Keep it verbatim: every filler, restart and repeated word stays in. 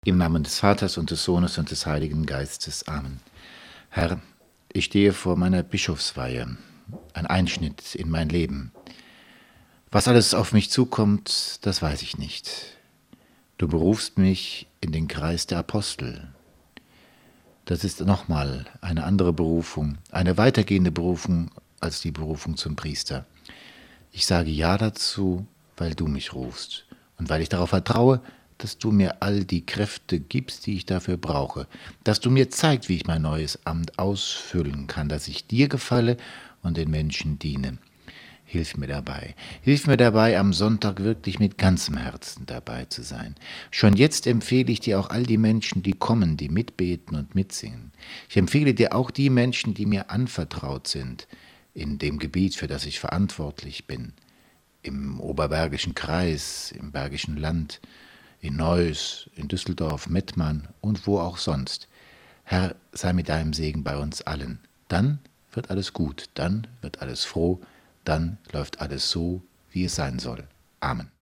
Im Namen des Vaters und des Sohnes und des Heiligen Geistes. Amen. Herr, ich stehe vor meiner Bischofsweihe, ein Einschnitt in mein Leben. Was alles auf mich zukommt, das weiß ich nicht. Du berufst mich in den Kreis der Apostel. Das ist nochmal eine andere Berufung, eine weitergehende Berufung als die Berufung zum Priester. Ich sage Ja dazu, weil du mich rufst und weil ich darauf vertraue, dass du mir all die Kräfte gibst, die ich dafür brauche, dass du mir zeigst, wie ich mein neues Amt ausfüllen kann, dass ich dir gefalle und den Menschen diene. Hilf mir dabei. Hilf mir dabei, am Sonntag wirklich mit ganzem Herzen dabei zu sein. Schon jetzt empfehle ich dir auch all die Menschen, die kommen, die mitbeten und mitsingen. Ich empfehle dir auch die Menschen, die mir anvertraut sind, in dem Gebiet, für das ich verantwortlich bin, im Oberbergischen Kreis, im Bergischen Land, in Neuss, in Düsseldorf, Mettmann und wo auch sonst. Herr, sei mit deinem Segen bei uns allen. Dann wird alles gut, dann wird alles froh, dann läuft alles so, wie es sein soll. Amen.